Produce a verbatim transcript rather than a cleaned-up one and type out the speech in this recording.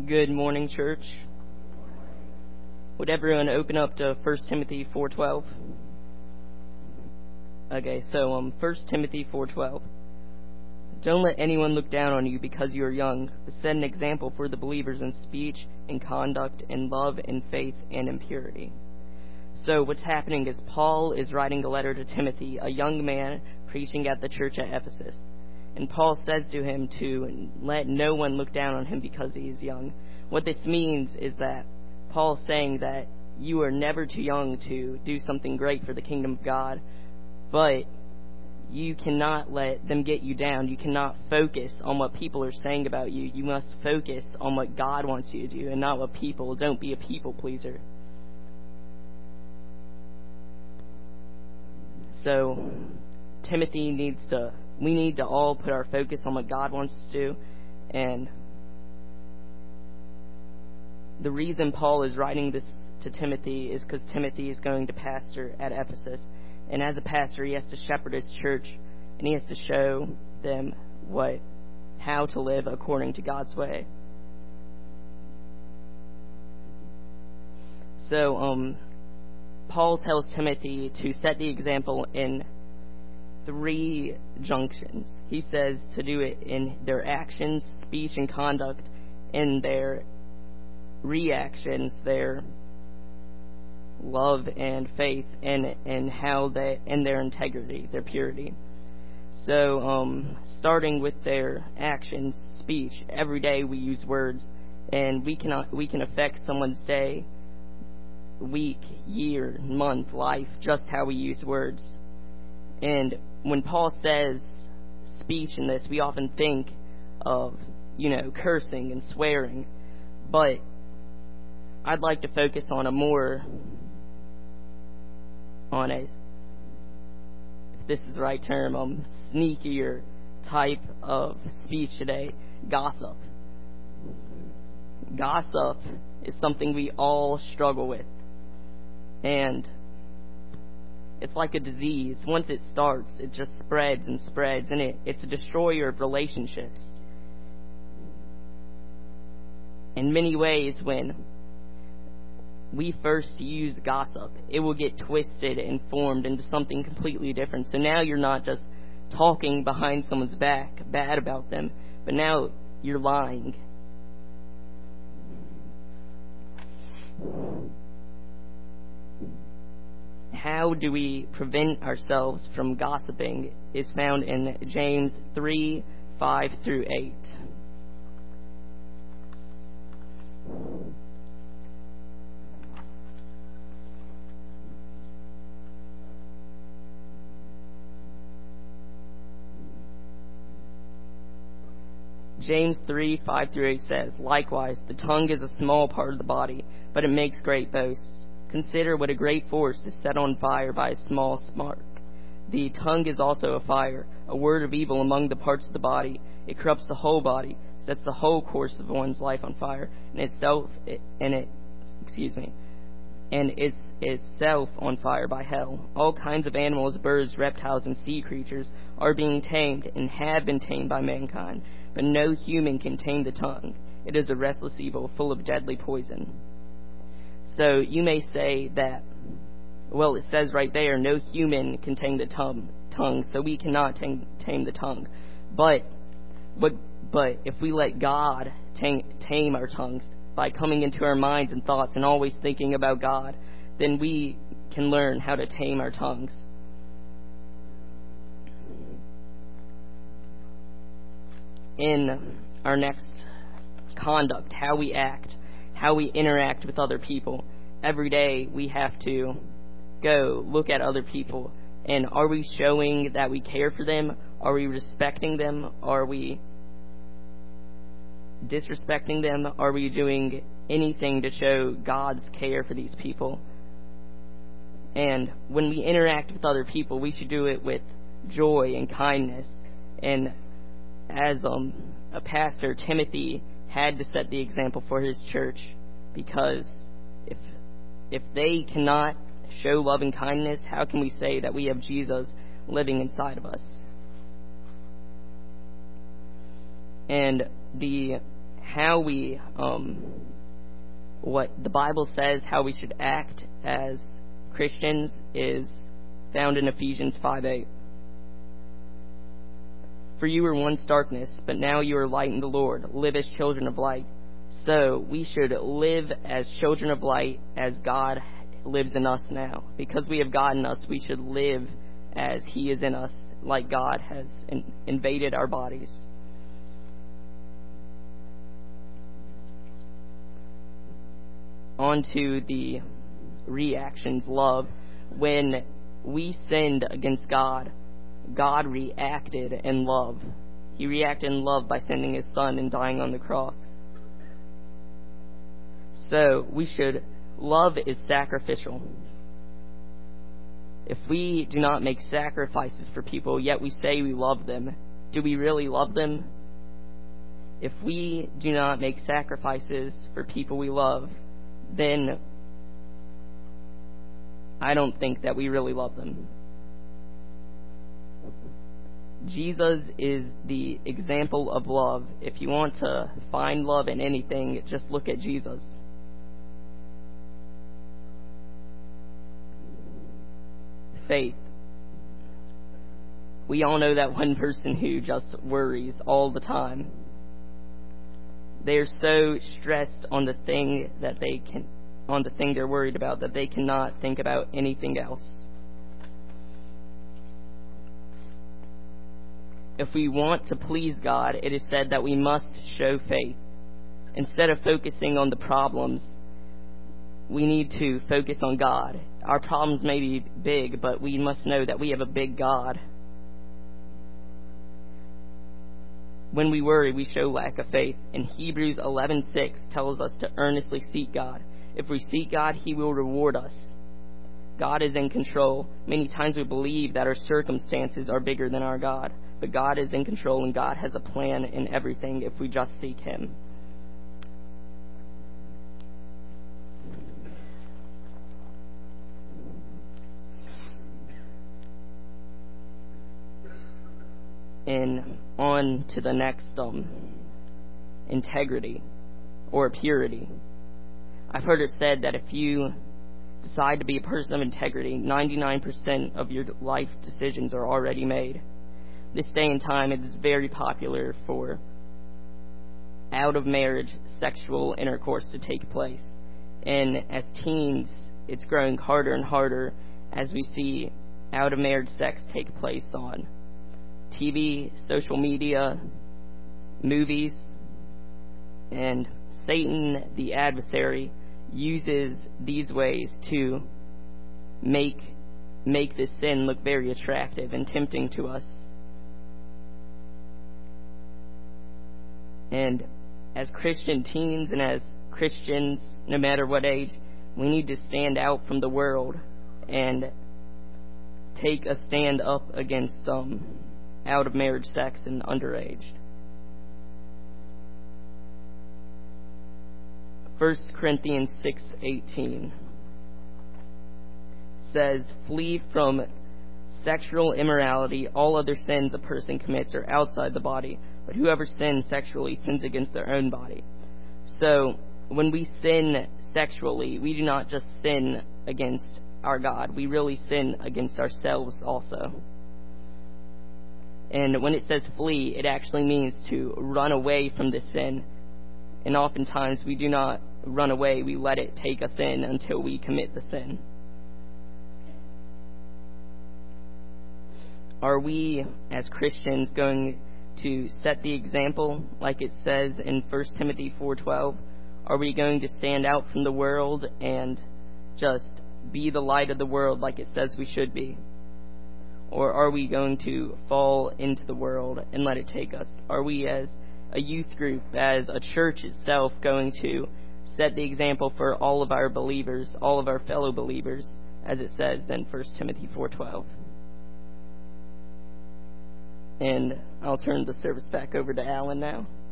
Good morning, church. Would everyone open up to First Timothy four twelve? Okay, so um, First Timothy four twelve. Don't let anyone look down on you because you are young, but set an example for the believers in speech, in conduct, in love, in faith, and in purity. So what's happening is Paul is writing a letter to Timothy, a young man preaching at the church at Ephesus. And Paul says to him to let no one look down on him because he is young. What this means is that Paul's saying that you are never too young to do something great for the kingdom of God, but you cannot let them get you down. You cannot focus on what people are saying about you. You must focus on what God wants you to do and not what people. Don't be a people pleaser. So Timothy needs to, we need to all put our focus on what God wants to do. And the reason Paul is writing this to Timothy is because Timothy is going to pastor at Ephesus. And as a pastor, he has to shepherd his church, and he has to show them what, how to live according to God's way. So, um, Paul tells Timothy to set the example in three junctions. He says to do it in their actions, speech, and conduct, in their reactions, their love and faith, and and how they and their integrity, their purity. So, um, starting with their actions, speech. Every day we use words, and we cannot we can affect someone's day, week, year, month, life, just how we use words. And when Paul says speech in this, we often think of, you know, cursing and swearing, but I'd like to focus on a more, on a, if this is the right term, um, sneakier type of speech today, gossip. Gossip is something we all struggle with. And it's like a disease. Once it starts, it just spreads and spreads, and it, it's a destroyer of relationships. In many ways, when we first use gossip, it will get twisted and formed into something completely different. So now you're not just talking behind someone's back bad about them, but now you're lying. How do we prevent ourselves from gossiping is found in James three, five through eight. James three, five through eight says, "Likewise, the tongue is a small part of the body, but it makes great boasts. Consider what a great force is set on fire by a small spark. The tongue is also a fire, a word of evil among the parts of the body. It corrupts the whole body, sets the whole course of one's life on fire, and itself, and it, excuse me, and is itself on fire by hell. All kinds of animals, birds, reptiles, and sea creatures are being tamed and have been tamed by mankind, but no human can tame the tongue. It is a restless evil, full of deadly poison." So you may say that, well, it says right there, no human can tame the tongue, tongue so we cannot tame, tame the tongue. But, but, but if we let God tame, tame our tongues by coming into our minds and thoughts and always thinking about God, then we can learn how to tame our tongues. In our next conduct, how we act, how we interact with other people. Every day we have to go look at other people, and are we showing that we care for them? Are we respecting them? Are we disrespecting them? Are we doing anything to show God's care for these people? And when we interact with other people, we should do it with joy and kindness. And as um, a pastor, Timothy had to set the example for his church, because if if they cannot show love and kindness, how can we say that we have Jesus living inside of us? And the how we, um, what the Bible says, how we should act as Christians is found in Ephesians five eight. For you were once darkness, but now you are light in the Lord. Live as children of light. So we should live as children of light as God lives in us now. Because we have God in us, we should live as He is in us, like God has in- invaded our bodies. On to the reactions, love. When we sinned against God, God reacted in love. He reacted in love by sending His Son and dying on the cross. So we should, love is sacrificial. If we do not make sacrifices for people, yet we say we love them, do we really love them? If we do not make sacrifices for people we love, then I don't think that we really love them. Jesus is the example of love. If you want to find love in anything, just look at Jesus. Faith. We all know that one person who just worries all the time. They're so stressed on the thing that they can, on the thing they're worried about, that they cannot think about anything else. If we want to please God, it is said that we must show faith. Instead of focusing on the problems, we need to focus on God. Our problems may be big, but we must know that we have a big God. When we worry, we show lack of faith. And Hebrews eleven six tells us to earnestly seek God. If we seek God, He will reward us. God is in control. Many times we believe that our circumstances are bigger than our God. But God is in control, and God has a plan in everything if we just seek Him. And on to the next, um, integrity or purity. I've heard it said that if you decide to be a person of integrity, ninety-nine percent of your life decisions are already made. This day and time, it is very popular for out-of-marriage sexual intercourse to take place. And as teens, it's growing harder and harder as we see out-of-marriage sex take place on T V, social media, movies, and Satan, the adversary, uses these ways to make make this sin look very attractive and tempting to us. And as Christian teens and as Christians, no matter what age, we need to stand out from the world and take a stand up against um, out-of-marriage sex and underage. First Corinthians six eighteen says, "Flee from sexual immorality. All other sins a person commits are outside the body, but whoever sins sexually sins against their own body." So when we sin sexually, we do not just sin against our God. We really sin against ourselves also. And when it says flee, it actually means to run away from the sin. And oftentimes we do not run away. We let it take us in until we commit the sin. Are we, as Christians, going to set the example like it says in First Timothy four twelve? Are we going to stand out from the world and just be the light of the world like it says we should be? Or are we going to fall into the world and let it take us? Are we, as a youth group, as a church itself, going to set the example for all of our believers, all of our fellow believers, as it says in First Timothy four twelve? And I'll turn the service back over to Alan now.